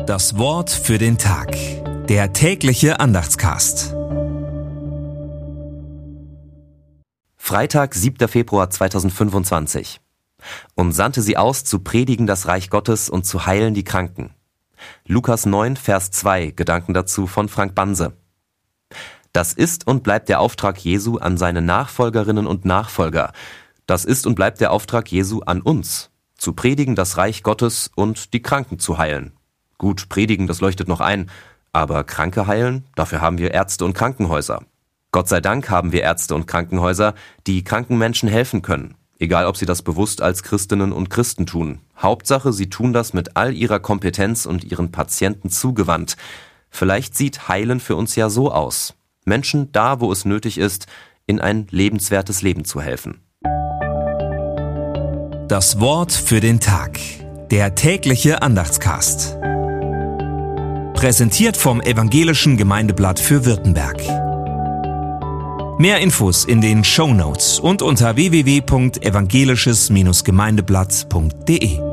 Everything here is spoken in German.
Das Wort für den Tag. Der tägliche Andachtscast. Freitag, 7. Februar 2025. Und sandte sie aus, zu predigen das Reich Gottes und zu heilen die Kranken. Lukas 9, Vers 2, Gedanken dazu von Frank Banse. Das ist und bleibt der Auftrag Jesu an seine Nachfolgerinnen und Nachfolger. Das ist und bleibt der Auftrag Jesu an uns, zu predigen das Reich Gottes und die Kranken zu heilen. Gut, predigen, das leuchtet noch ein, aber Kranke heilen, dafür haben wir Ärzte und Krankenhäuser. Gott sei Dank haben wir Ärzte und Krankenhäuser, die kranken Menschen helfen können, egal ob sie das bewusst als Christinnen und Christen tun. Hauptsache, sie tun das mit all ihrer Kompetenz und ihren Patienten zugewandt. Vielleicht sieht Heilen für uns ja so aus: Menschen da, wo es nötig ist, in ein lebenswertes Leben zu helfen. Das Wort für den Tag. Der tägliche Andachtscast. Präsentiert vom Evangelischen Gemeindeblatt für Württemberg. Mehr Infos in den Shownotes und unter www.evangelisches-gemeindeblatt.de.